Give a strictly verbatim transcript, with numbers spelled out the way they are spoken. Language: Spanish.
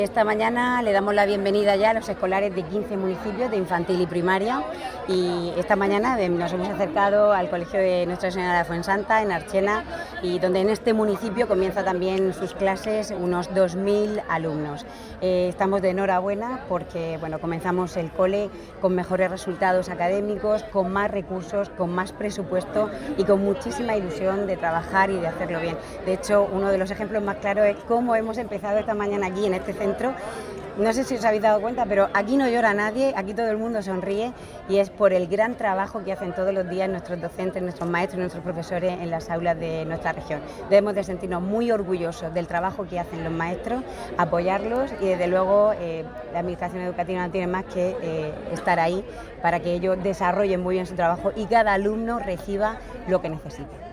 Esta mañana le damos la bienvenida ya a los escolares de quince municipios de infantil y primaria, y esta mañana nos hemos acercado al colegio de Nuestra Señora de Fuensanta en Archena, y donde en este municipio comienza también sus clases unos dos mil alumnos. Eh, estamos de enhorabuena porque bueno, comenzamos el cole con mejores resultados académicos, con más recursos, con más presupuesto y con muchísima ilusión de trabajar y de hacerlo bien. De hecho, uno de los ejemplos más claros es cómo hemos empezado esta mañana aquí en este centro. No sé si os habéis dado cuenta, pero aquí no llora nadie, aquí todo el mundo sonríe, y es por el gran trabajo que hacen todos los días nuestros docentes, nuestros maestros, nuestros profesores en las aulas de nuestra región. Debemos de sentirnos muy orgullosos del trabajo que hacen los maestros, apoyarlos, y desde luego eh, la Administración Educativa no tiene más que eh, estar ahí para que ellos desarrollen muy bien su trabajo y cada alumno reciba lo que necesita.